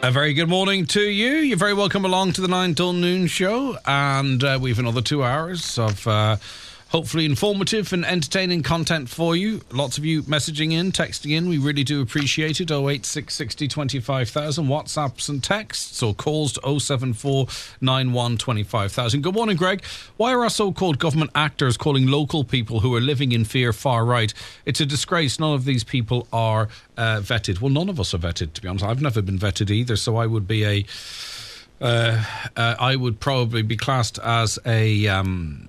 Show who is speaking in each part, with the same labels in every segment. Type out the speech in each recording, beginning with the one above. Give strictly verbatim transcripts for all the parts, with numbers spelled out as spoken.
Speaker 1: A very good morning to you. You're very welcome along to the nine till noon show, and uh, we've another two hours of uh, hopefully informative and entertaining content for you. Lots of you messaging in, texting in. We really do appreciate it. oh eight six sixty twenty-five thousand WhatsApps and texts, or calls to oh seven four nine one twenty-five thousand. Good morning, Greg. Why are our so-called government actors calling local people who are living in fear far right? It's a disgrace. None of these people are uh, vetted. Well, none of us are vetted, to be honest. I've never been vetted either, so I would be a... Uh, uh, I would probably be classed as a... Um,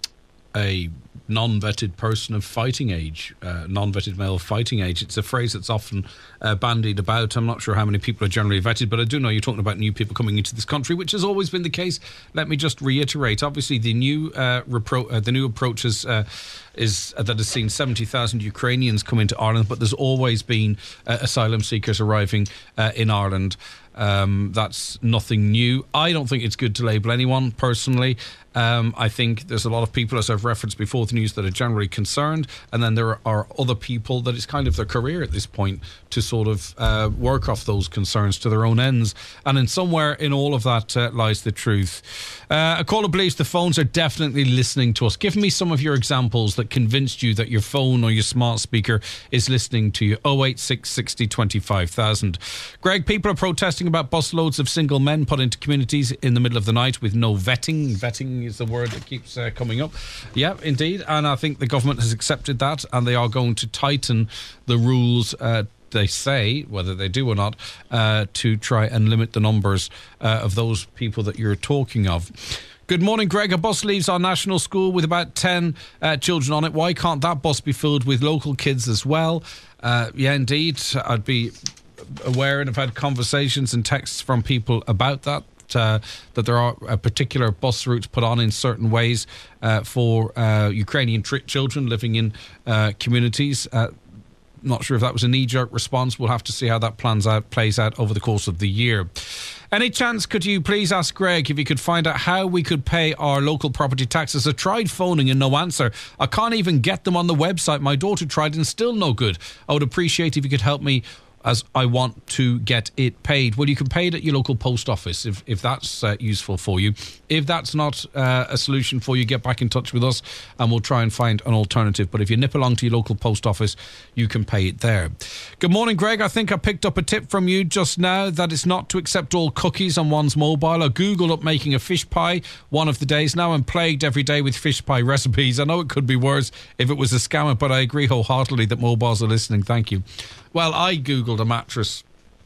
Speaker 1: a non-vetted person of fighting age, uh, non-vetted male of fighting age. It's a phrase that's often uh, bandied about. I'm not sure how many people are generally vetted, but I do know you're talking about new people coming into this country, which has always been the case. Let me just reiterate. Obviously, the new uh, repro- uh, the new approach is, uh, is uh, that has seen seventy thousand Ukrainians come into Ireland, but there's always been uh, asylum seekers arriving uh, in Ireland. Um, that's nothing new. I don't think it's good to label anyone personally. Um, I think there's a lot of people, as I've referenced before the news, that are generally concerned, and then there are other people that it's kind of their career at this point to sort of uh, work off those concerns to their own ends. And in somewhere in all of that uh, lies the truth. Uh, a caller believes the phones are definitely listening to us. Give me some of your examples that convinced you that your phone or your smart speaker is listening to you. oh eight six sixty twenty-five thousand. Greg, people are protesting about busloads of single men put into communities in the middle of the night with no vetting. Vetting is the word that keeps uh, coming up. Yeah, indeed. And I think the government has accepted that, and they are going to tighten the rules, uh, they say, whether they do or not, uh, to try and limit the numbers uh, of those people that you're talking of. Good morning, Greg. A bus leaves our national school with about ten uh, children on it. Why can't that bus be filled with local kids as well? Uh, yeah, indeed. I'd be aware, and I've had conversations and texts from people about that. Uh, that there are uh, particular bus routes put on in certain ways uh, for uh, Ukrainian tri- children living in uh, communities. Uh, not sure if that was a knee-jerk response. We'll have to see how that plans out, plays out over the course of the year. Any chance could you please ask Greg if you could find out how we could pay our local property taxes? I tried phoning and no answer. I can't even get them on the website. My daughter tried and still no good. I would appreciate if you could help me, as I want to get it paid. Well, you can pay it at your local post office if, if that's uh, useful for you. If that's not uh, a solution for you, get back in touch with us and we'll try and find an alternative. But if you nip along to your local post office, you can pay it there. Good morning, Greg. I think I picked up a tip from you just now that it's not to accept all cookies on one's mobile. I googled up making a fish pie one of the days. Now I'm plagued every day with fish pie recipes. I know it could be worse if it was a scammer, but I agree wholeheartedly that mobiles are listening. Thank you. Well, I googled a mattress,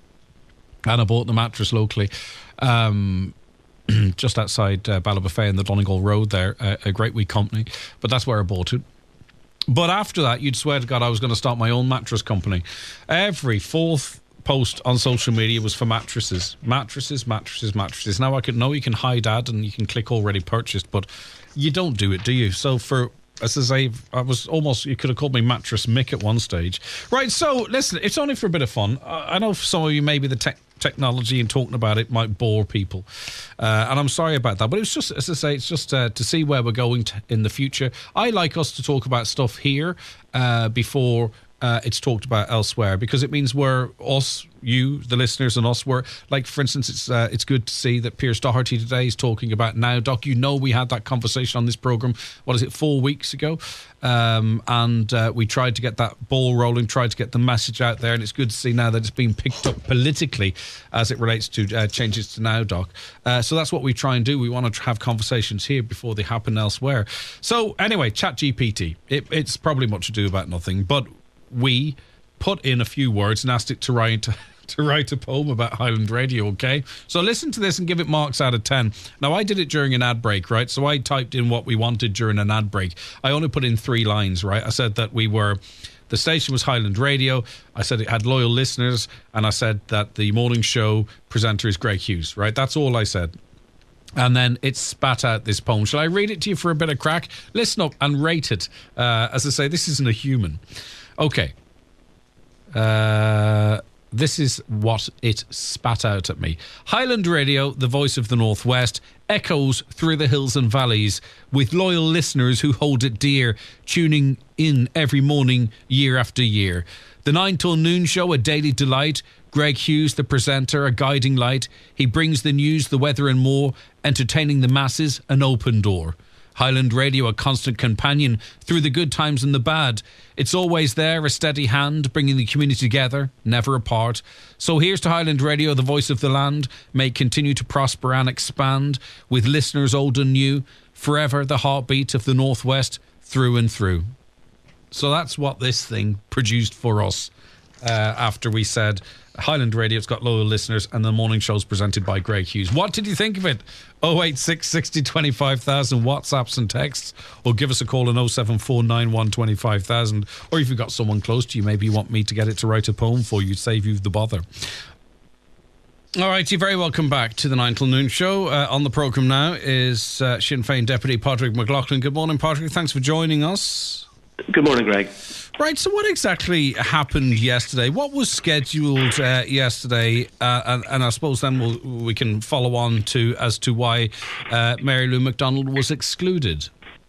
Speaker 1: and I bought the mattress locally, um, just outside uh, Ballybofey in the Donegal Road there, uh, a great wee company, but that's where I bought it. But after that, you'd swear to God I was going to start my own mattress company. Every fourth post on social media was for mattresses. Mattresses, mattresses, mattresses. Now I could know you can hide ad and you can click already purchased, but you don't do it, do you? So for... As I say, I was almost, you could have called me Mattress Mick at one stage. Right, so listen, it's only for a bit of fun. I know for some of you, maybe the tech technology and talking about it might bore people. Uh, and I'm sorry about that. But it's just, as I say, it's just uh, to see where we're going to in the future. I like us to talk about stuff here uh, before uh, it's talked about elsewhere, because it means we're us, you, the listeners, and us. We're like, for instance, it's uh, it's good to see that Piers Doherty today is talking about Now Doc. You know, we had that conversation on this program. What is it, four weeks ago? Um, and uh, we tried to get that ball rolling, tried to get the message out there, and it's good to see now that it's being picked up politically as it relates to uh, changes to Now Doc. Uh, so that's what we try and do. We want to have conversations here before they happen elsewhere. So anyway, ChatGPT. It, it's probably much ado about nothing, but we put in a few words and asked it to write to write a poem about Highland Radio, okay? So listen to this and give it marks out of ten. Now, I did it during an ad break, right? So I typed in what we wanted during an ad break. I only put in three lines, right? I said that we were... The station was Highland Radio. I said it had loyal listeners, and I said that the morning show presenter is Greg Hughes, right? That's all I said. And then it spat out this poem. Shall I read it to you for a bit of crack? Listen up and rate it. Uh, as I say, this isn't a human. Okay. Uh... This is what it spat out at me. Highland Radio, the voice of the Northwest, echoes through the hills and valleys with loyal listeners who hold it dear, tuning in every morning, year after year. The nine till noon show, a daily delight. Greg Hughes, the presenter, a guiding light. He brings the news, the weather and more, entertaining the masses, an open door. Highland Radio, a constant companion through the good times and the bad. It's always there, a steady hand, bringing the community together, never apart. So here's to Highland Radio, the voice of the land. May it continue to prosper and expand, with listeners old and new, forever the heartbeat of the Northwest, through and through. So that's what this thing produced for us uh, after we said Highland Radio's got loyal listeners and the morning show's presented by Greg Hughes. What did you think of it? oh eight six, sixty, twenty-five thousand WhatsApps and texts, or give us a call on oh seven four nine one, twenty-five thousand, or if you've got someone close to you, maybe you want me to get it to write a poem for you, save you the bother. All right, you're very welcome back to the nine till noon show. Uh, on the programme now is uh, Sinn Féin Deputy Padraig McLaughlin. Good morning, Padraig. Thanks for joining us.
Speaker 2: Good morning, Greg.
Speaker 1: Right, so what exactly happened yesterday? What was scheduled uh, yesterday? Uh, and, and I suppose then we'll, we can follow on to as to why uh, Mary Lou McDonald was excluded.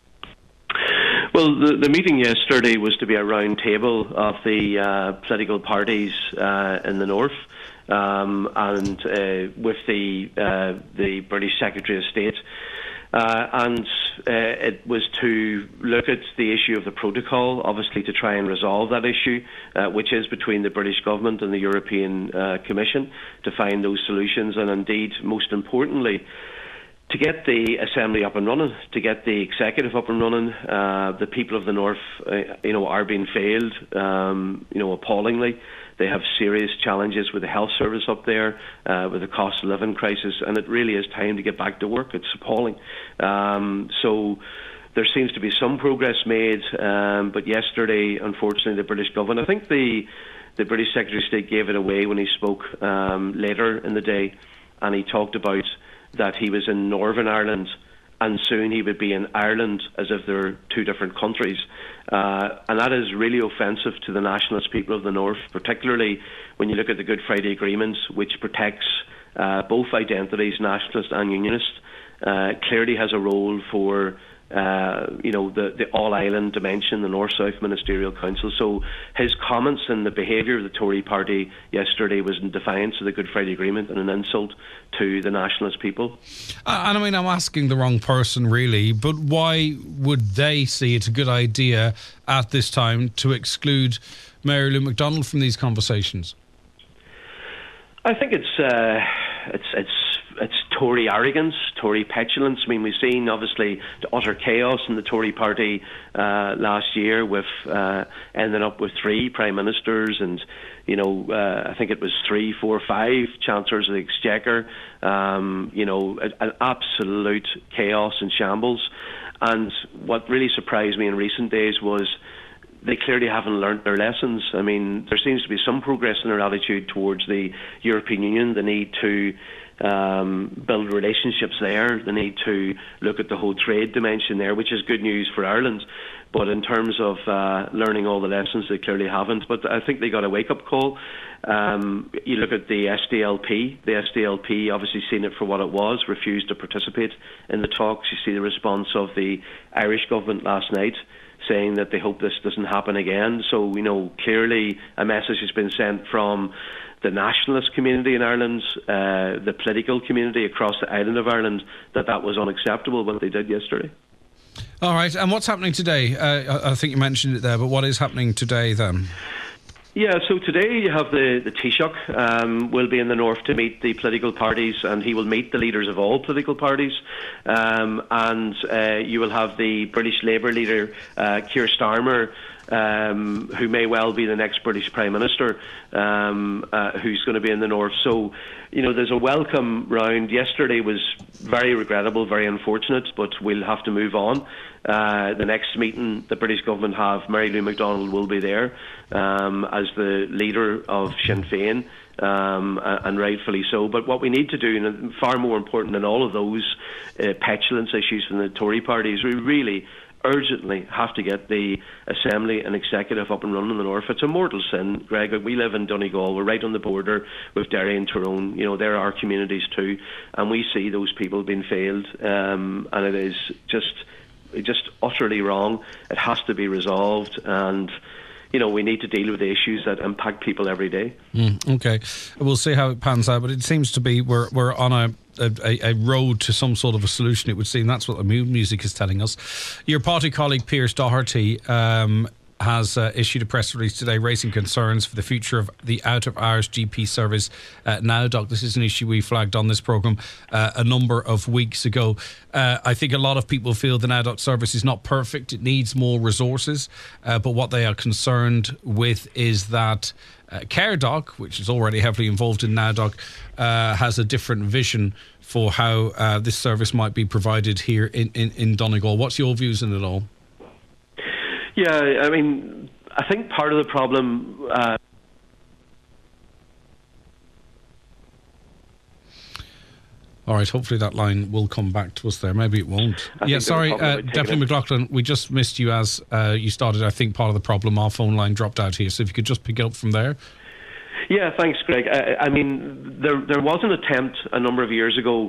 Speaker 2: Well, the, the meeting yesterday was to be a round table of the uh, political parties uh, in the north, um, and uh, with the uh, the British Secretary of State. Uh, and uh, it was to look at the issue of the protocol, obviously to try and resolve that issue, uh, which is between the British government and the European uh, Commission, to find those solutions, and indeed, most importantly, to get the Assembly up and running, to get the executive up and running. Uh, the people of the north, uh, you know, are being failed, um, you know, appallingly. They have serious challenges with the health service up there, uh, with the cost of living crisis, and it really is time to get back to work. It's appalling. Um, so there seems to be some progress made, um, but yesterday, unfortunately, the British government, I think the the British Secretary of State gave it away when he spoke um, later in the day, and he talked about that he was in Northern Ireland and soon he would be in Ireland, as if they're two different countries. Uh, and that is really offensive to the nationalist people of the North, particularly when you look at the Good Friday Agreement, which protects uh, both identities, nationalist and unionist. Uh, clearly has a role for uh, you know, the, the all-island dimension, the North-South Ministerial Council. So his comments and the behaviour of the Tory party yesterday was in defiance of the Good Friday Agreement and an insult to the nationalist people.
Speaker 1: Uh, and I mean, I'm asking the wrong person, really, but why would they see it a good idea at this time to exclude Mary Lou McDonald from these conversations?
Speaker 2: I think it's uh, it's it's it's Tory arrogance, Tory petulance. I mean, we've seen obviously the utter chaos in the Tory party uh, last year, with uh, ending up with three prime ministers, and you know, uh, I think it was three, four, five chancellors of the Exchequer. Um, you know, an absolute chaos and shambles. And what really surprised me in recent days was they clearly haven't learnt their lessons. I mean, there seems to be some progress in their attitude towards the European Union. The need to um, build relationships there. The need to look at the whole trade dimension there, which is good news for Ireland. But in terms of uh, learning all the lessons, they clearly haven't. But I think they got a wake-up call. Um, you look at the S D L P. The S D L P, obviously seen it for what it was, refused to participate in the talks. You see the response of the Irish government last night, saying that they hope this doesn't happen again. So, you know, clearly a message has been sent from the nationalist community in Ireland, uh, the political community across the island of Ireland, that that was unacceptable, what they did yesterday.
Speaker 1: All right, and what's happening today? Uh, I think you mentioned it there, but what is happening today then?
Speaker 2: Yeah, so today you have the, the Taoiseach um, will be in the north to meet the political parties, and he will meet the leaders of all political parties. Um, and uh, you will have the British Labour leader, uh, Keir Starmer, um, who may well be the next British Prime Minister, um, uh, who's going to be in the north. So, you know, there's a welcome round. Yesterday was very regrettable, very unfortunate, but we'll have to move on. Uh, the next meeting the British government have, Mary Lou McDonald will be there um, as the leader of Sinn Féin, um, and rightfully so. But what we need to do, and far more important than all of those uh, petulance issues from the Tory party, is we really urgently have to get the Assembly and Executive up and running in the north. It's a mortal sin, Greg. We live in Donegal. We're right on the border with Derry and Tyrone. You know, there are communities too, and we see those people being failed, um, and it is just just utterly wrong. It has to be resolved, and you know, we need to deal with the issues that impact people every day.
Speaker 1: Mm, okay, we'll see how it pans out, but it seems to be we're we're on a, a a road to some sort of a solution. It would seem that's what the mood music is telling us. Your party colleague Piers Doherty um, has uh, issued a press release today raising concerns for the future of the out-of-hours G P service uh, NowDoc. This is an issue we flagged on this programme uh, a number of weeks ago. Uh, I think a lot of people feel the NowDoc service is not perfect. It needs more resources. Uh, but what they are concerned with is that uh, CareDoc, which is already heavily involved in NowDoc, uh, has a different vision for how uh, this service might be provided here in, in, in Donegal. What's your views on it all?
Speaker 2: Yeah, I mean, I think part of the problem... Uh
Speaker 1: All right, hopefully that line will come back to us there. Maybe it won't.
Speaker 2: I
Speaker 1: yeah, sorry, uh, Deputy McLaughlin, we just missed you as uh, you started. I think part of the problem, our phone line dropped out here. So if you could just pick it up from there.
Speaker 2: Yeah, thanks, Greg. I, I mean, there there was an attempt a number of years ago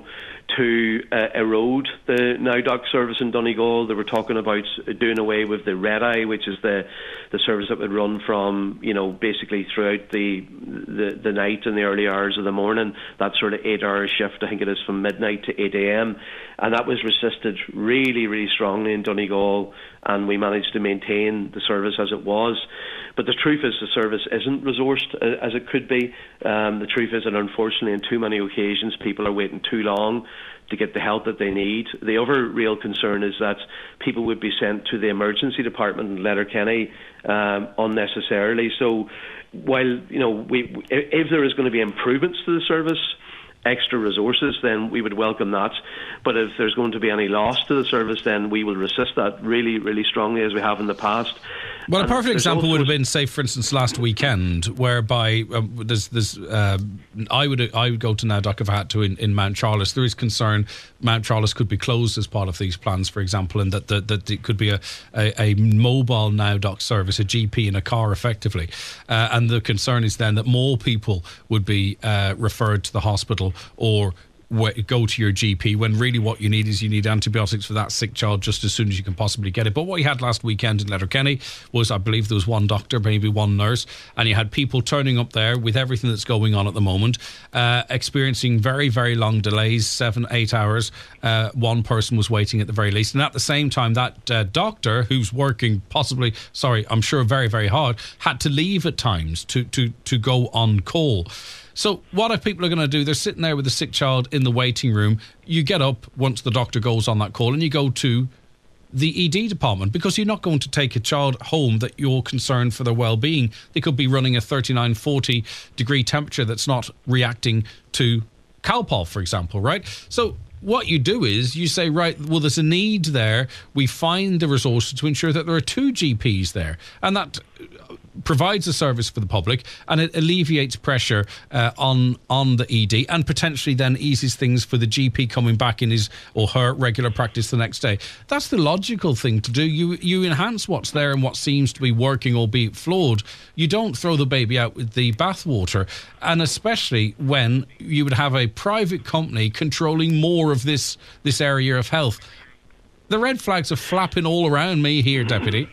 Speaker 2: to uh, erode the NowDoc service in Donegal. They were talking about doing away with the Red Eye, which is the the service that would run from, you know, basically throughout the the, the night and the early hours of the morning. That sort of eight-hour shift, I think it is from midnight to eight a.m. And that was resisted really, really strongly in Donegal, and we managed to maintain the service as it was. But the truth is the service isn't resourced as it could be. Um, the truth is that unfortunately on too many occasions people are waiting too long to get the help that they need. The other real concern is that people would be sent to the emergency department in Letterkenny um, unnecessarily. So while, you know, we, if there is going to be improvements to the service, extra resources, then we would welcome that. But if there's going to be any loss to the service, then we will resist that really, really strongly, as we have in the past.
Speaker 1: Well,
Speaker 2: and
Speaker 1: a perfect example would have been, say, for instance, last weekend, whereby um, there's, there's, uh, I would I would go to NowDoc if I had to in, in Mount Charles. There is concern Mount Charles could be closed as part of these plans, for example, and that that, that it could be a, a, a mobile NowDoc service, a G P in a car, effectively. Uh, and the concern is then that more people would be uh, referred to the hospital or go to your G P, when really what you need is you need antibiotics for that sick child just as soon as you can possibly get it. But what you had last weekend in Letterkenny was, I believe there was one doctor, maybe one nurse, and you had people turning up there with everything that's going on at the moment, uh, experiencing very, very long delays, seven, eight hours. Uh, one person was waiting at the very least. And at the same time, that uh, doctor, who's working possibly, sorry, I'm sure very, very hard, had to leave at times to, to, to go on call. So what if people are going to do? They're sitting there with a sick child in the waiting room. You get up once the doctor goes on that call and you go to the E D department, because you're not going to take a child home that you're concerned for their well-being. They could be running a thirty-nine, forty degree temperature that's not reacting to Calpol, for example, right? So what you do is you say, right, well, there's a need there. We find the resources to ensure that there are two G Ps there. And that provides a service for the public, and it alleviates pressure uh, on on the E D, and potentially then eases things for the G P coming back in his or her regular practice the next day. That's the logical thing to do. You you enhance what's there and what seems to be working, albeit flawed. You don't throw the baby out with the bathwater, and especially when you would have a private company controlling more of this this area of health. The red flags are flapping all around me here, Deputy.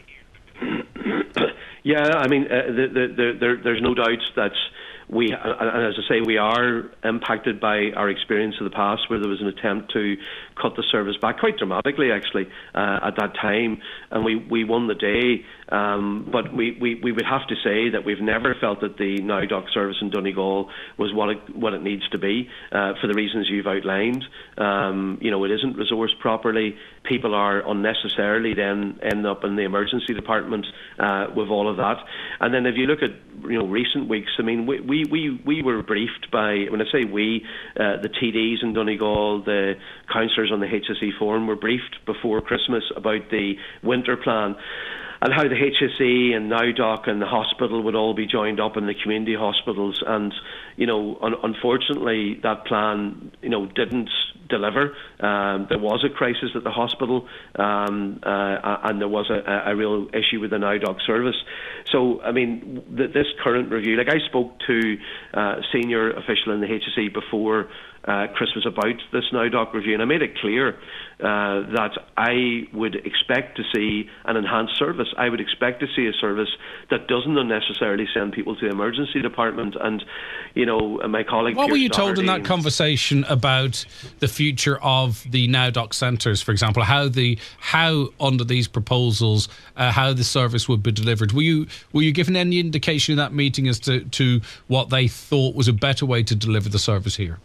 Speaker 2: Yeah, I mean, uh, the, the, the, there, there's no doubt that we, uh, and as I say, we are impacted by our experience of the past, where there was an attempt to cut the service back quite dramatically, actually, uh, at that time, and we, we won the day. Um, but we, we, we would have to say that we've never felt that the NowDoc service in Donegal was what it, what it needs to be, uh, for the reasons you've outlined. Um, you know, it isn't resourced properly. People are unnecessarily then end up in the emergency department uh, with all of that. And then if you look at, you know, recent weeks, I mean, we we, we, we were briefed by, when I say we, uh, the T Ds in Donegal, the councillors on the H S E forum were briefed before Christmas about the winter plan, and how the H S E and NowDoc and the hospital would all be joined up in the community hospitals. And, you know, un- unfortunately, that plan, you know, didn't deliver. Um, there was a crisis at the hospital, um, uh, and there was a, a real issue with the NowDoc service. So, I mean, th- this current review, like I spoke to a senior official in the H S E before uh, Christmas about this NowDoc review, and I made it clear uh, that I would expect to see an enhanced service. I would expect to see a service that doesn't unnecessarily send people to the emergency department. And, you know, my colleague...
Speaker 1: What
Speaker 2: Pierce
Speaker 1: were you told in
Speaker 2: Doherty,
Speaker 1: that conversation about the future of the NowDoc centres, for example, how the how under these proposals, uh, how the service would be delivered? Were you were you given any indication in that meeting as to, to what they thought was a better way to deliver the service here?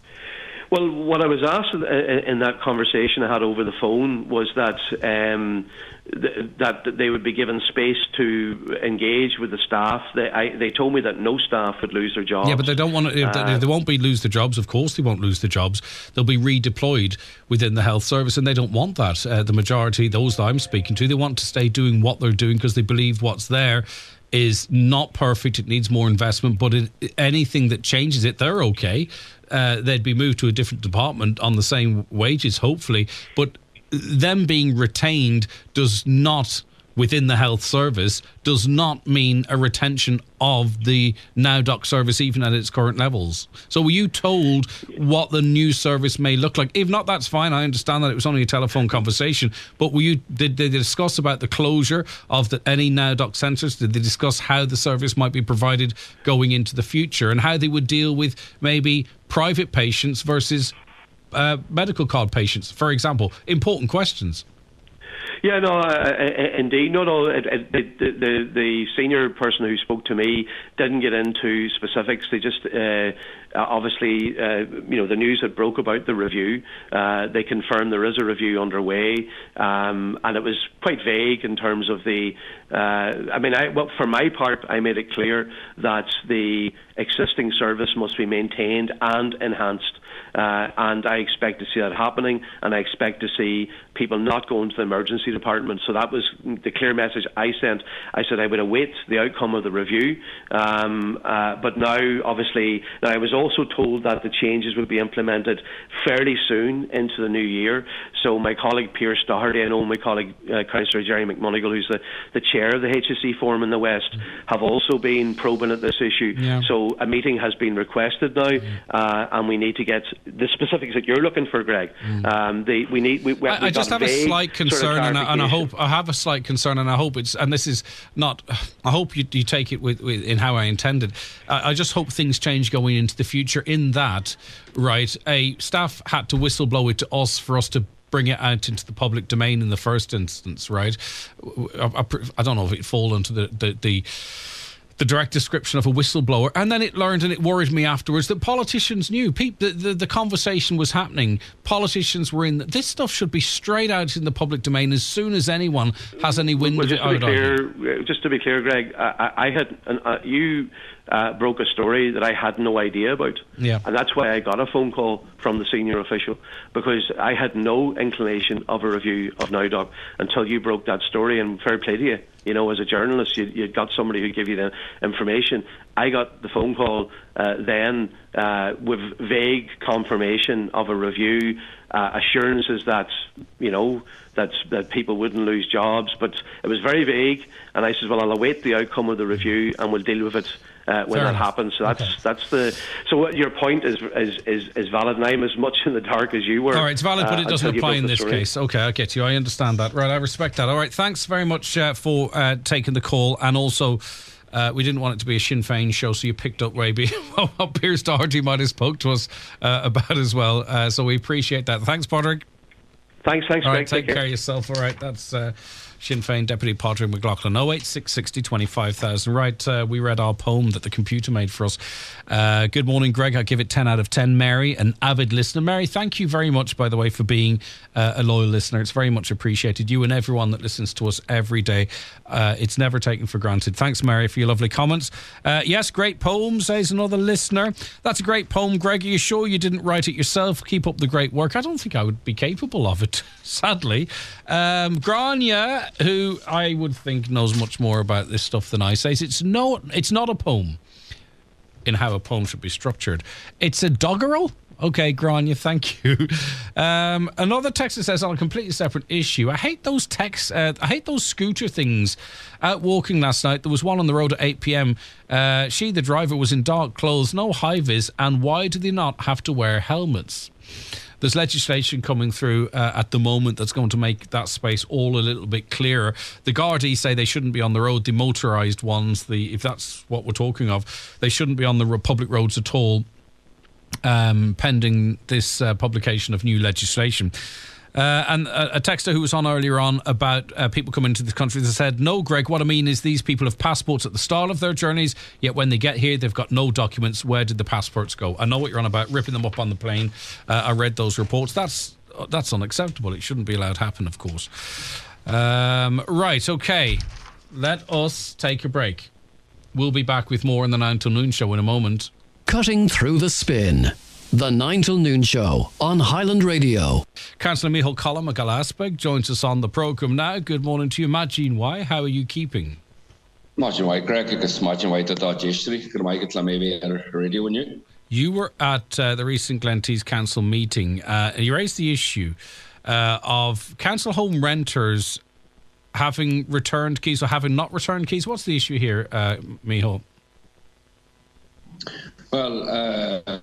Speaker 2: Well, what I was asked in that conversation I had over the phone was that um, th- that they would be given space to engage with the staff. They, I, they told me that no staff would lose their jobs.
Speaker 1: Yeah, but they don't want to. Uh, they won't be lose their jobs. Of course, they won't lose their jobs. They'll be redeployed within the health service, and they don't want that. Uh, the majority, those that I'm speaking to, they want to stay doing what they're doing because they believe what's there is not perfect. It needs more investment, but it, anything that changes it, they're okay. Uh, they'd be moved to a different department on the same wages, hopefully. But them being retained does not, within the health service, does not mean a retention of the NowDoc service, even at its current levels. So were you told what the new service may look like? If not, that's fine. I understand that it was only a telephone conversation. But were you did, did they discuss about the closure of the, any NowDoc centres? Did they discuss how the service might be provided going into the future and how they would deal with maybe private patients versus uh, medical card patients, for example? Important questions.
Speaker 2: Yeah, no, uh, indeed. No, no, it, it, the, the, the senior person who spoke to me didn't get into specifics. They just, uh, obviously, uh, you know, the news had broke about the review. Uh, they confirmed there is a review underway, um, and it was quite vague in terms of the, uh, I mean, I, well, for my part, I made it clear that the existing service must be maintained and enhanced. Uh, and I expect to see that happening, and I expect to see people not going to the emergency department. So that was the clear message I sent. I said I would await the outcome of the review, um, uh, but now, obviously, now I was also told that the changes would be implemented fairly soon into the new year. So my colleague Pierce Doherty, I know my colleague uh, Councillor Jerry McMonigal, who's the, the chair of the H S E Forum in the West, have also been probing at this issue. Yeah. So a meeting has been requested now, uh, and we need to get the specifics that you're looking for, Greg. Mm. Um, the, we need. We, we,
Speaker 1: I, I just have a slight concern, sort of and, I, and I hope I have a slight concern, and I hope it's. And this is not. I hope you, you take it with, with in how I intended. I, I just hope things change going into the future. In that, right, a staff had to whistleblow it to us for us to bring it out into the public domain in the first instance, right? I, I, I don't know if it fall into the the. the the direct description of a whistleblower, and then it learned, and it worried me afterwards, that politicians knew. People, the, the, the conversation was happening. Politicians were in. The, this stuff should be straight out in the public domain as soon as anyone has any wind
Speaker 2: well,
Speaker 1: of it
Speaker 2: out.
Speaker 1: Just to be
Speaker 2: clear, just to be clear, Greg, I, I had uh, you uh, broke a story that I had no idea about,
Speaker 1: yeah,
Speaker 2: and that's why I got a phone call from the senior official, because I had no inclination of a review of NowDoc until you broke that story. And fair play to you. You know, as a journalist, you, you got somebody who gave you the information. I got the phone call uh, then uh, with vague confirmation of a review, uh, assurances that, you know, that, that people wouldn't lose jobs. But it was very vague, and I said, well, I'll await the outcome of the review and we'll deal with it uh, when
Speaker 1: Fair
Speaker 2: that
Speaker 1: enough.
Speaker 2: happens. So that's
Speaker 1: okay.
Speaker 2: that's the. So what your point is is, is is valid, and I'm as much in the dark as you were.
Speaker 1: All right, it's valid, but
Speaker 2: uh,
Speaker 1: it doesn't apply in this
Speaker 2: story.
Speaker 1: case. Okay, I get you. I understand that. Right, I respect that. All right, thanks very much uh, for uh, taking the call, and also. Uh, we didn't want it to be a Sinn Féin show, so you picked up maybe what Pierce Doherty might have spoke to us uh, about as well. Uh, so we appreciate that. Thanks, Padraig.
Speaker 2: Thanks, thanks.
Speaker 1: All right,
Speaker 2: Greg,
Speaker 1: take,
Speaker 2: take
Speaker 1: care of yourself. All right, that's uh, Sinn Féin Deputy Padraig McLaughlin. oh eight six six zero twenty-five thousand. Right, uh, we read our poem that the computer made for us. Uh, good morning, Greg. I give it ten out of ten. Mary, an avid listener. Mary, thank you very much, by the way, for being uh, a loyal listener. It's very much appreciated. You and everyone that listens to us every day. Uh, it's never taken for granted. Thanks, Mary, for your lovely comments. Uh, yes, great poem, says another listener. That's a great poem, Greg. Are you sure you didn't write it yourself? Keep up the great work. I don't think I would be capable of it, sadly. Um, Grania, who I would think knows much more about this stuff than I, says it's no, it's not a poem in how a poem should be structured. It's a doggerel. Okay, Grania, thank you. Um, another texter says on a completely separate issue, I hate those texts, uh, I hate those scooter things. Out walking last night, there was one on the road at eight p.m. Uh, she, the driver, was in dark clothes, no high-vis, and why do they not have to wear helmets? There's legislation coming through uh, at the moment that's going to make that space all a little bit clearer. The Gardaí say they shouldn't be on the road, the motorised ones, the if that's what we're talking of, they shouldn't be on the public roads at all. Um, pending this uh, publication of new legislation. Uh, and a, a texter who was on earlier on about uh, people coming into the country that said, no, Greg, what I mean is these people have passports at the start of their journeys, yet when they get here, they've got no documents. Where did the passports go? I know what you're on about, ripping them up on the plane. Uh, I read those reports. That's that's unacceptable. It shouldn't be allowed to happen, of course. Um, right, okay. Let us take a break. We'll be back with more in the nine till noon show in a moment.
Speaker 3: Cutting through the spin. The nine till noon show on Highland Radio.
Speaker 1: Councillor Micheál Colm of Galasbeg joins us on the programme now. Good morning to you, Magine Y. How are you keeping?
Speaker 4: Magine Y, Greg, agus Magine Y to dá yesterday. Good morning, it's maybe a radio on you.
Speaker 1: You were at uh, the recent Glentees Council meeting uh, and you raised the issue uh, of council home renters having returned keys or having not returned keys. What's the issue here, uh, Micheál?
Speaker 4: Well, uh,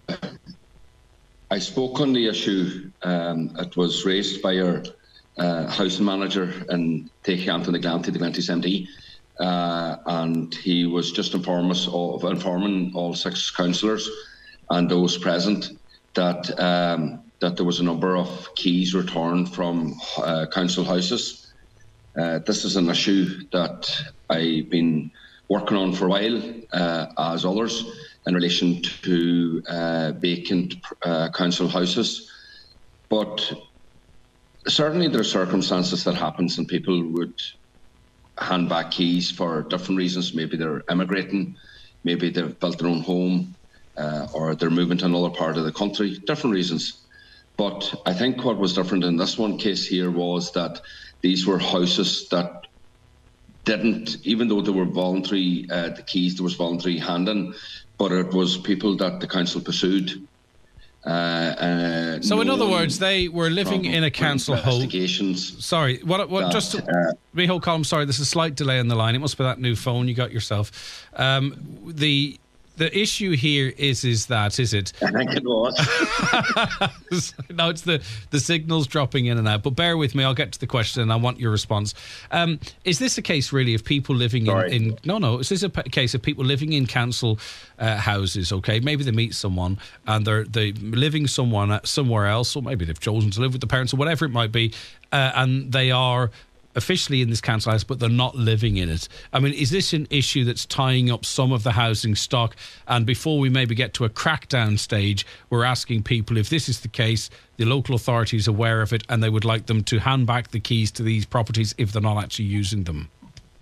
Speaker 4: I spoke on the issue. Um, it was raised by our uh, housing manager in Taycanton, the Glanty, the Glanty's M D, uh, and he was just informing us of informing all six councillors and those present that um, that there was a number of keys returned from uh, council houses. Uh, this is an issue that I've been working on for a while, uh, as others, in relation to uh, vacant uh, council houses. But certainly there are circumstances that happens and people would hand back keys for different reasons. Maybe they're immigrating, maybe they've built their own home, uh, or they're moving to another part of the country, different reasons. But I think what was different in this one case here was that these were houses that didn't, even though they were voluntary, uh, the keys, there was voluntary handing, but it was people that the council pursued. Uh, uh,
Speaker 1: so in other words, they were living in a council home. Sorry, what, what,
Speaker 4: that,
Speaker 1: just to,
Speaker 4: uh,
Speaker 1: Micheál Colm, sorry, there's a slight delay on the line. It must be that new phone you got yourself. Um, the the issue here is is that, is it?
Speaker 4: I think it was.
Speaker 1: No, it's the, the signal's dropping in and out. But bear with me, I'll get to the question and I want your response. Um, is this a case really of people living in, in... No, no, is this a p- case of people living in council uh, houses, okay? Maybe they meet someone and they're, they're living someone somewhere else, or maybe they've chosen to live with the parents or whatever it might be, uh, and they are officially in this council house, but they're not living in it. I mean, is this an issue that's tying up some of the housing stock? And before we maybe get to a crackdown stage, we're asking people, if this is the case, the local authority is aware of it and they would like them to hand back the keys to these properties if they're not actually using them.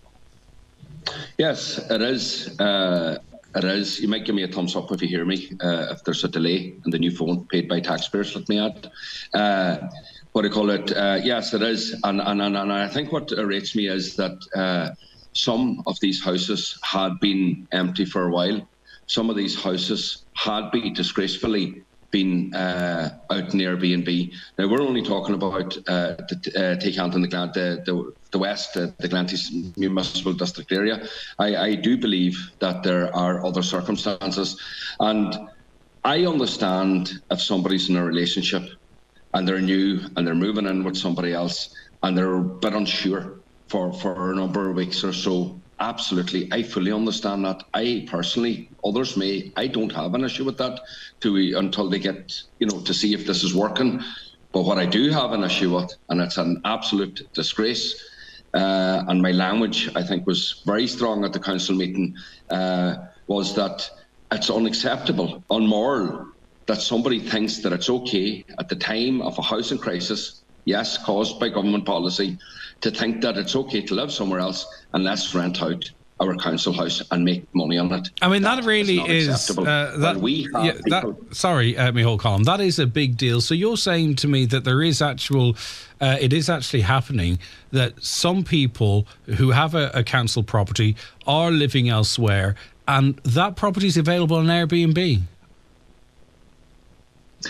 Speaker 4: Yes, it is. Uh, it is. You might give me a thumbs up if you hear me, uh, if there's a delay in the new phone paid by taxpayers, let me add. Uh, What do you call it? Uh, yes, it is. And, and, and, and I think what irritates me is that uh, some of these houses had been empty for a while. Some of these houses had been disgracefully been uh, out in Airbnb. Now, we're only talking about uh, the uh, Taycanton, the, Glant, the, the, the West, uh, the Glanty's Municipal District area. I, I do believe that there are other circumstances. And I understand if somebody's in a relationship and they're new and they're moving in with somebody else and they're a bit unsure for, for a number of weeks or so. Absolutely, I fully understand that. I personally, others may, I don't have an issue with that to, until they get, you know, to see if this is working. But what I do have an issue with, and it's an absolute disgrace, uh, and my language, I think, was very strong at the council meeting, uh, was that it's unacceptable, unmoral, that somebody thinks that it's okay at the time of a housing crisis, yes, caused by government policy, to think that it's okay to live somewhere else and let's rent out our council house and make money on it.
Speaker 1: I mean, that,
Speaker 4: that
Speaker 1: really is...
Speaker 4: Uh,
Speaker 1: that,
Speaker 4: well, we have
Speaker 1: yeah, that, sorry, uh, Micheál Colm, that is a big deal. So you're saying to me that there is actual... Uh, it is actually happening that some people who have a, a council property are living elsewhere and that property is available on Airbnb?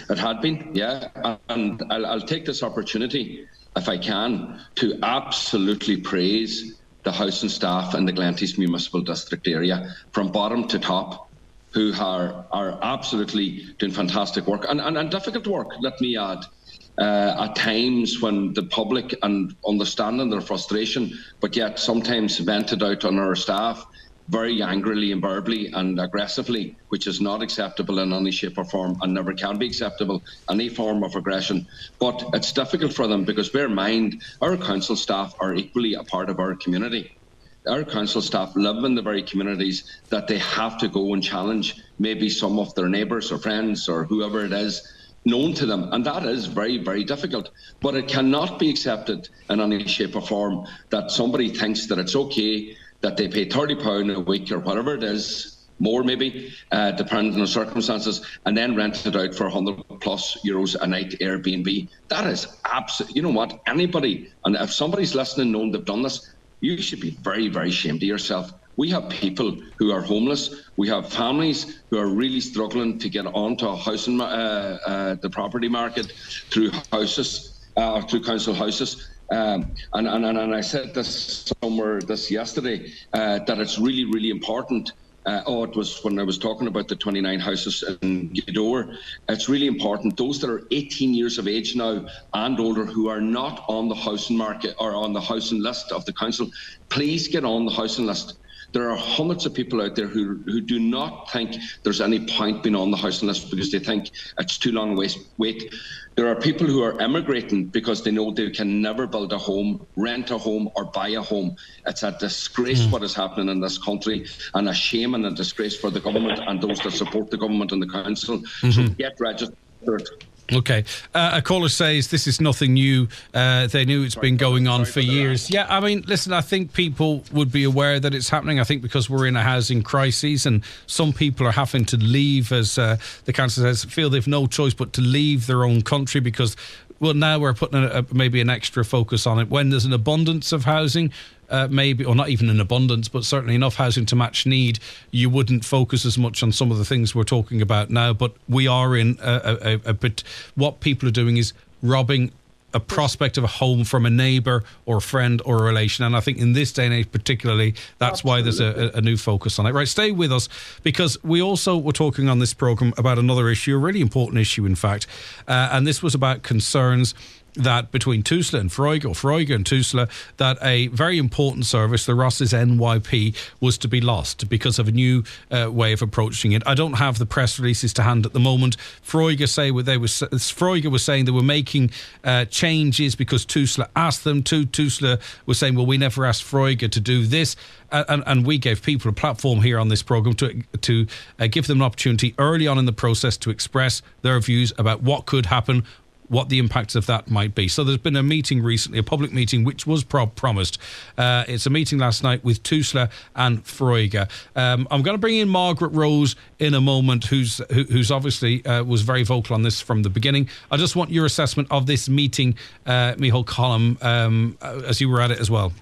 Speaker 4: It had been, yeah. And I'll, I'll take this opportunity, if I can, to absolutely praise the housing staff in the Glenties Municipal District area, from bottom to top, who are are absolutely doing fantastic work and, and, and difficult work, let me add. Uh, at times when the public, and understanding their frustration, but yet sometimes vented out on our staff very angrily and verbally and aggressively, which is not acceptable in any shape or form and never can be acceptable, any form of aggression. But it's difficult for them because, bear in mind, our council staff are equally a part of our community. Our council staff live in the very communities that they have to go and challenge maybe some of their neighbours or friends or whoever it is known to them, and that is very, very difficult. But it cannot be accepted in any shape or form that somebody thinks that it's okay that they pay thirty pounds a week or whatever it is, more maybe, uh, depending on the circumstances, and then rent it out for one hundred plus euros a night Airbnb. That is absolute. You know what? Anybody, and if somebody's listening knowing they've done this, you should be very, very ashamed of yourself. We have people who are homeless. We have families who are really struggling to get onto a housing, uh, uh, the property market through houses, uh, through council houses. Um, and, and, and I said this somewhere this yesterday, uh, that it's really, really important. Uh, oh, it was when I was talking about the twenty-nine houses in Gweedore. It's really important. Those that are eighteen years of age now and older who are not on the housing market or on the housing list of the council, please get on the housing list. There are hundreds of people out there who who do not think there's any point being on the housing list because they think it's too long a wait. There are people who are emigrating because they know they can never build a home, rent a home or buy a home. It's a disgrace mm. what is happening in this country, and a shame and a disgrace for the government and those that support the government and the council. Mm-hmm. So get registered.
Speaker 1: Okay. Uh, a caller says this is nothing new. Uh, they knew it's Sorry, been going on for years. Yeah, I mean, listen, I think people would be aware that it's happening. I think because we're in a housing crisis and some people are having to leave, as uh, the council says, feel they've no choice but to leave their own country because, well, now we're putting a, a, maybe an extra focus on it. When there's an abundance of housing, Uh, maybe, or not even in abundance, but certainly enough housing to match need, you wouldn't focus as much on some of the things we're talking about now. But we are in a, a, a bit, what people are doing is robbing a prospect of a home from a neighbour or a friend or a relation. And I think in this day and age particularly, that's Absolutely. why there's a, a new focus on it. Right, stay with us, because we also were talking on this programme about another issue, a really important issue, in fact. Uh, and this was about concerns that between Tusla and Foróige, or Foróige and Tusla, that a very important service, the Ross's N Y P, was to be lost because of a new uh, way of approaching it. I don't have the press releases to hand at the moment. Foróige say they was Foróige was saying they were making uh, changes because Tusla asked them to. Tusla was saying, well, we never asked Foróige to do this. Uh, and, and we gave people a platform here on this programme to to uh, give them an opportunity early on in the process to express their views about what could happen, what the impacts of that might be. So there's been a meeting recently, a public meeting, which was pro- promised. Uh, it's a meeting last night with Tusla and Foróige. Um, I'm going to bring in Margaret Rose in a moment, who's who, who's obviously uh, was very vocal on this from the beginning. I just want your assessment of this meeting, uh, Micheál Colm, um, as you were at it as well.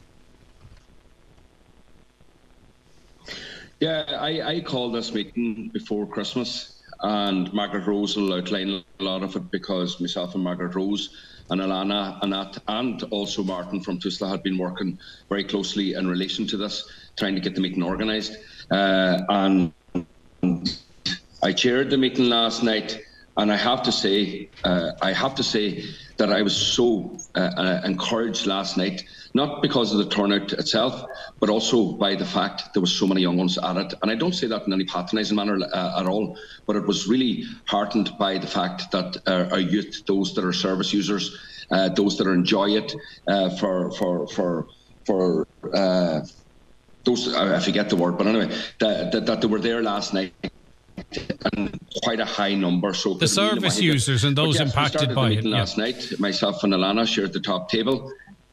Speaker 4: Yeah, I, I called this meeting before Christmas. And Margaret Rose will outline a lot of it because myself and Margaret Rose and Alana, Annette, and also Martin from Tusla had been working very closely in relation to this, trying to get the meeting organised. Uh, and I chaired the meeting last night, and I have to say, uh, I have to say that I was so uh, uh, encouraged last night, not because of the turnout itself, but also by the fact there were so many young ones at it. And I don't say that in any patronising manner uh, at all, but it was really heartened by the fact that uh, our youth, those that are service users, uh, those that enjoy it, uh, for for for for uh, those, I forget the word, but anyway, that, that, that they were there last night. And quite a high number. So
Speaker 1: the service users and those yes, impacted by it. Yeah.
Speaker 4: Last night, myself and Alana shared the top table.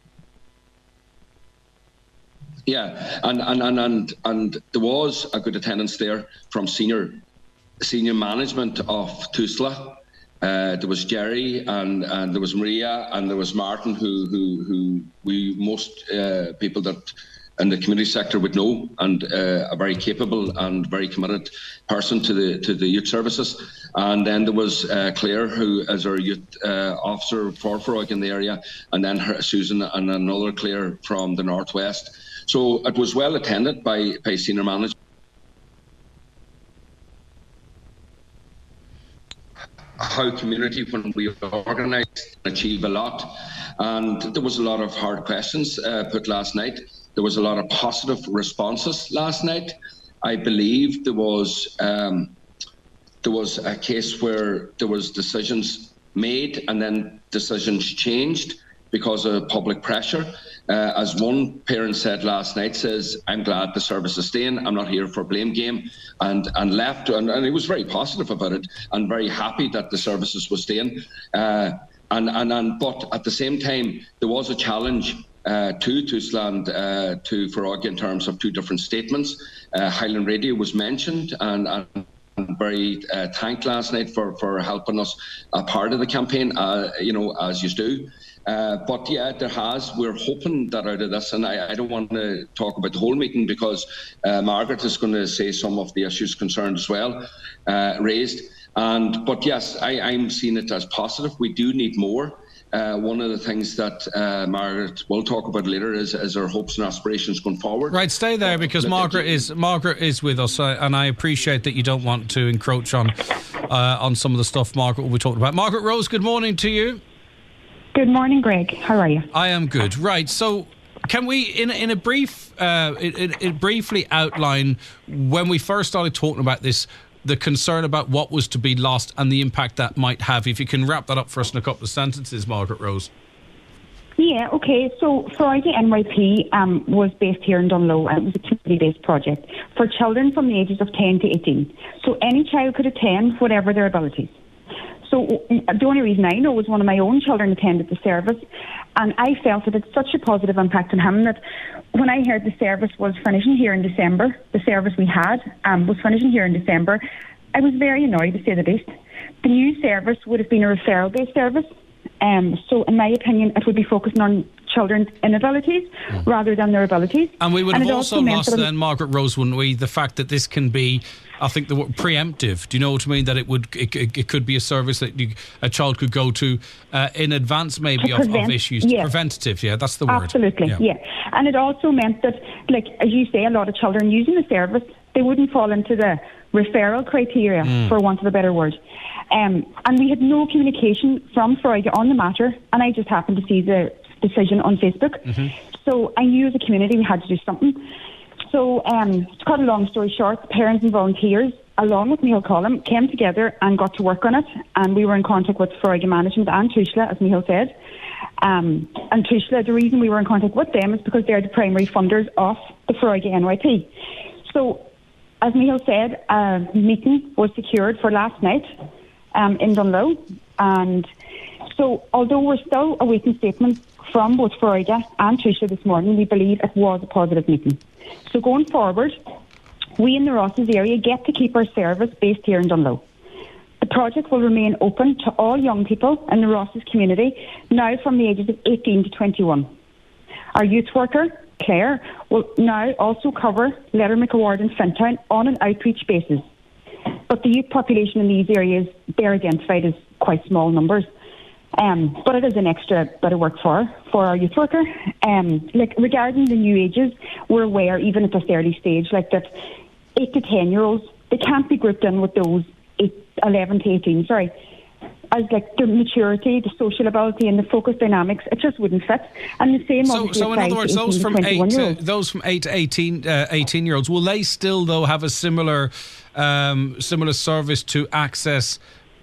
Speaker 4: Yeah, and and and and, and there was a good attendance there from senior senior management of Tusla. Uh, there was Jerry and, and there was Maria and there was Martin, who who who we most uh, people that in the community sector would know, and uh, a very capable and very committed person to the to the youth services. And then there was uh, Claire, who is our youth uh, officer for Feroig in the area, and then her, Susan and another Claire from the northwest. So it was well attended by, by senior management. How community, when we organise, achieve a lot. And there was a lot of hard questions uh, put last night. There was a lot of positive responses last night. I believe there was um, there was a case where there was decisions made and then decisions changed because of public pressure. Uh, as one parent said last night, says, I'm glad the service is staying, I'm not here for blame game, and, and left, and, and he was very positive about it and very happy that the services were staying. Uh, and, and, and But at the same time, there was a challenge uh, to Toosland, uh, to Feroig in terms of two different statements. Uh, Highland Radio was mentioned, and, and very uh, thanked last night for, for helping us a part of the campaign, uh, you know, as you do. Uh, but yeah, there has. We're hoping that out of this, and I, I don't want to talk about the whole meeting because uh, Margaret is going to say some of the issues concerned as well, uh, raised. And but yes, I, I'm seeing it as positive. We do need more. Uh, one of the things that uh, Margaret will talk about later is, is our hopes and aspirations going forward.
Speaker 1: Right, stay there because Margaret is Margaret is with us, uh, and I appreciate that you don't want to encroach on uh, on some of the stuff Margaret will be talking about. Margaret Rose, good morning to you.
Speaker 5: Good morning, Greg. How are you?
Speaker 1: I am good. Right, so can we, in in a brief, uh, it, it briefly outline when we first started talking about this, the concern about what was to be lost and the impact that might have? If you can wrap that up for us in a couple of sentences, Margaret Rose.
Speaker 5: Yeah, okay. So Feroig N Y P um, was based here in Dunlow, and it was a community-based project for children from the ages of ten to eighteen. So any child could attend, whatever their abilities. So the only reason I know was one of my own children attended the service, and I felt that it's such a positive impact on him that when I heard the service was finishing here in December, the service we had um, was finishing here in December, I was very annoyed, to say the least. The new service would have been a referral-based service, um, so in my opinion it would be focusing on children's inabilities mm. rather than their abilities.
Speaker 1: And we would
Speaker 5: and
Speaker 1: have also,
Speaker 5: also
Speaker 1: lost then, Margaret Rose, wouldn't we, the fact that this can be, I think the word preemptive. Do you know what I mean? That it would, it, it, it could be a service that you, a child could go to uh, in advance, maybe of, of issues.
Speaker 5: Yeah.
Speaker 1: Preventative, yeah, that's the word.
Speaker 5: Absolutely, yeah. yeah. And it also meant that, like as you say, a lot of children using the service, they wouldn't fall into the referral criteria, mm. for want of a better word. Um, and we had no communication from Feroig on the matter, and I just happened to see the decision on Facebook. Mm-hmm. So I knew as a community we had to do something. So um, to cut a long story short, parents and volunteers, along with Micheál Collum, came together and got to work on it. And we were in contact with Feroig Management and Tushla, as Micheál said. Um, and Tushla, the reason we were in contact with them is because they're the primary funders of the Feroig N Y P. So, as Micheál said, a meeting was secured for last night um, in Dunlow. And so, although we're still awaiting statements from both Feroig and Tushla this morning, we believe it was a positive meeting. So going forward, we in the Rosses area get to keep our service based here in Dunlow. The project will remain open to all young people in the Rosses community, now from the ages of eighteen to twenty-one. Our youth worker, Claire, will now also cover Lettermick Award and Fintown on an outreach basis. But the youth population in these areas, they're identified as quite small numbers. Um, but it is an extra bit of work for for our youth worker. Um, like regarding the new ages, we're aware, even at this early stage, like that eight to ten year olds, they can't be grouped in with those eight, eleven to eighteen. Sorry, as like the maturity, the social ability, and the focus dynamics, it just wouldn't fit. And the same.
Speaker 1: So, so in other words, those from eight, to, those from eight to eighteen, uh, eighteen year olds, will they still though have a similar, um, similar service to access?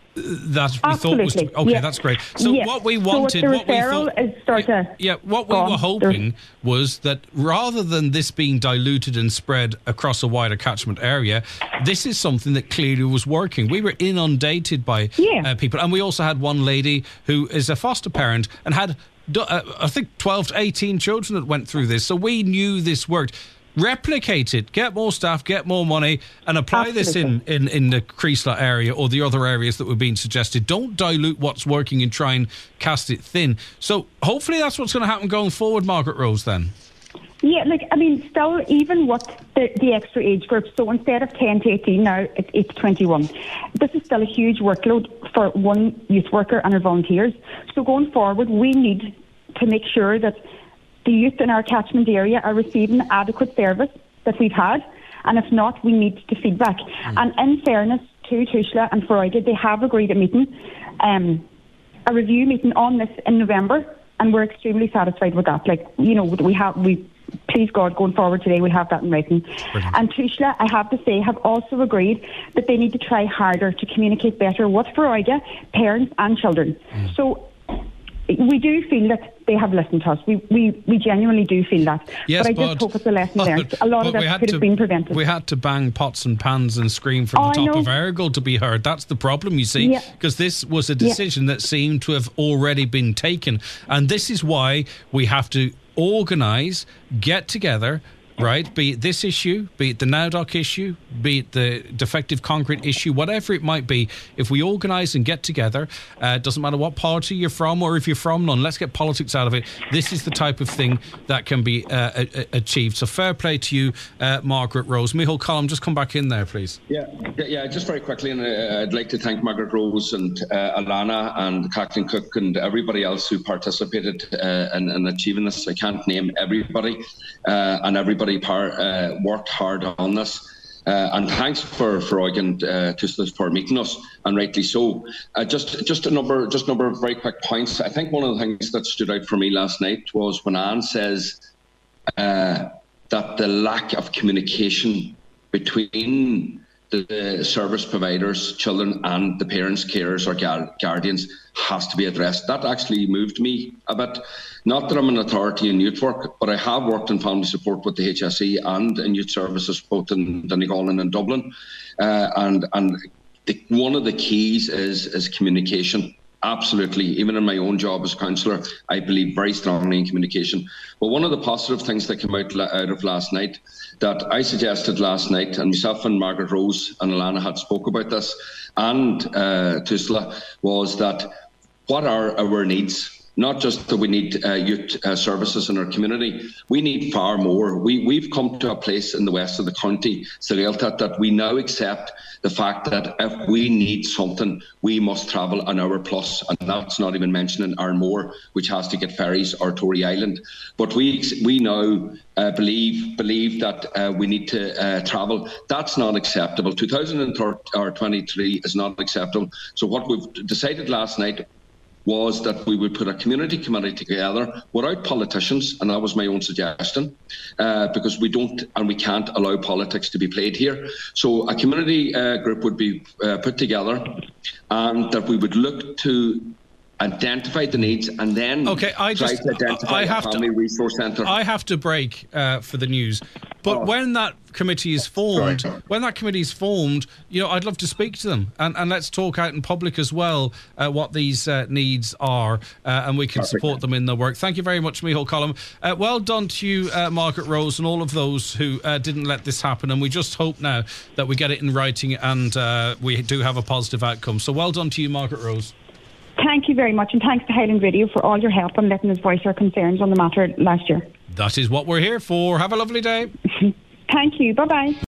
Speaker 1: That we
Speaker 5: Absolutely.
Speaker 1: thought was to, okay. Yeah. That's great. So
Speaker 5: yeah.
Speaker 1: what we wanted,
Speaker 5: so
Speaker 1: what we thought,
Speaker 5: is start
Speaker 1: yeah,
Speaker 5: to
Speaker 1: yeah, what we
Speaker 5: on.
Speaker 1: were hoping
Speaker 5: There's,
Speaker 1: was that rather than this being diluted and spread across a wider catchment area, this is something that clearly was working. We were inundated by
Speaker 5: yeah.
Speaker 1: uh, people, and we also had one lady who is a foster parent and had, uh, I think, twelve to eighteen children that went through this. So we knew this worked. Replicate it, get more staff, get more money, and apply
Speaker 5: Absolutely.
Speaker 1: this in, in, in the Creeslough area or the other areas that were being suggested. Don't dilute what's working and try and cast it thin. So hopefully that's what's going to happen going forward, Margaret Rose, then.
Speaker 5: Yeah, like, I mean, still, even with the, the extra age groups, so instead of ten to eighteen now, it's eight to twenty-one. This is still a huge workload for one youth worker and our volunteers. So going forward, we need to make sure that the youth in our catchment area are receiving adequate service that we've had, and if not, we need to feedback. Mm. And in fairness to Tushla and Ferida, they have agreed a meeting, um, a review meeting on this in November, and we're extremely satisfied with that. Like, you know, we have, we, please God, going forward today, we'll have that in writing. Brilliant. And Tushla, I have to say, have also agreed that they need to try harder to communicate better with Ferida, parents and children. Mm. So we do feel that they have listened to us. We we, we genuinely do feel that.
Speaker 1: Yes,
Speaker 5: but I
Speaker 1: but,
Speaker 5: just hope it's a lesson learned. A lot of that could
Speaker 1: to,
Speaker 5: have been prevented.
Speaker 1: We had to bang pots and pans and scream from
Speaker 5: oh,
Speaker 1: the top of Errigal to be heard. That's the problem, you see, because yeah. this was a decision yeah. that seemed to have already been taken. And this is why we have to organise, get together, right, be it this issue, be it the NAODOC issue, be it the defective concrete issue, whatever it might be, if we organise and get together, uh, doesn't matter what party you're from or if you're from none, let's get politics out of it. This is the type of thing that can be uh, a- a- achieved. So fair play to you, uh, Margaret Rose. Micheál Colm, just come back in there, please.
Speaker 4: Yeah, yeah, just very quickly, and uh, I'd like to thank Margaret Rose and uh, Alana and Kathleen Cook and everybody else who participated uh, in, in achieving this. I can't name everybody, uh, and everybody Par, uh, worked hard on this, uh, and thanks for for Eugen uh, for meeting us, and rightly so. Uh, just just a number just a number of very quick points. I think one of the things that stood out for me last night was when Anne says uh, that the lack of communication between the service providers, children, and the parents, carers, or guardians has to be addressed. That actually moved me a bit. Not that I'm an authority in youth work, but I have worked in family support with the H S E and in youth services both in Donegal and in Dublin. Uh, and and the, one of the keys is is communication. Absolutely. Even in my own job as councillor, I believe very strongly in communication. But one of the positive things that came out, out of last night that I suggested last night, and myself and Margaret Rose and Alana had spoke about this, and uh, Tusla, was that what are our needs? Not just that we need uh, youth uh, services in our community, we need far more. We, we've come to a place in the west of the county, Sagalta, that we now accept the fact that if we need something, we must travel an hour plus, and that's not even mentioning Armore, which has to get ferries, or Tory Island. But we we now uh, believe believe that uh, we need to uh, travel. That's not acceptable. two thousand twenty-three is not acceptable. So what we've decided last night was that we would put a community committee together without politicians, and that was my own suggestion, uh, because we don't and we can't allow politics to be played here. So a community uh, group would be uh, put together, and that we would look to identify the needs, and then
Speaker 1: okay, I
Speaker 4: try
Speaker 1: just,
Speaker 4: to identify
Speaker 1: I have
Speaker 4: a family
Speaker 1: to,
Speaker 4: resource centre.
Speaker 1: I have to break uh, for the news. But oh. when that committee is formed, Sorry. when that committee is formed, you know, I'd love to speak to them, and, and let's talk out in public as well uh, what these uh, needs are, uh, and we can Perfect. support them in their work. Thank you very much, Micheál Colm. Uh, well done to you, uh, Margaret Rose, and all of those who uh, didn't let this happen. And we just hope now that we get it in writing and uh, we do have a positive outcome. So well done to you, Margaret Rose.
Speaker 5: Thank you very much, and thanks to Highland Radio for all your help and letting us voice our concerns on the matter last year.
Speaker 1: That is what we're here for. Have a lovely day.
Speaker 5: Thank you. Bye-bye.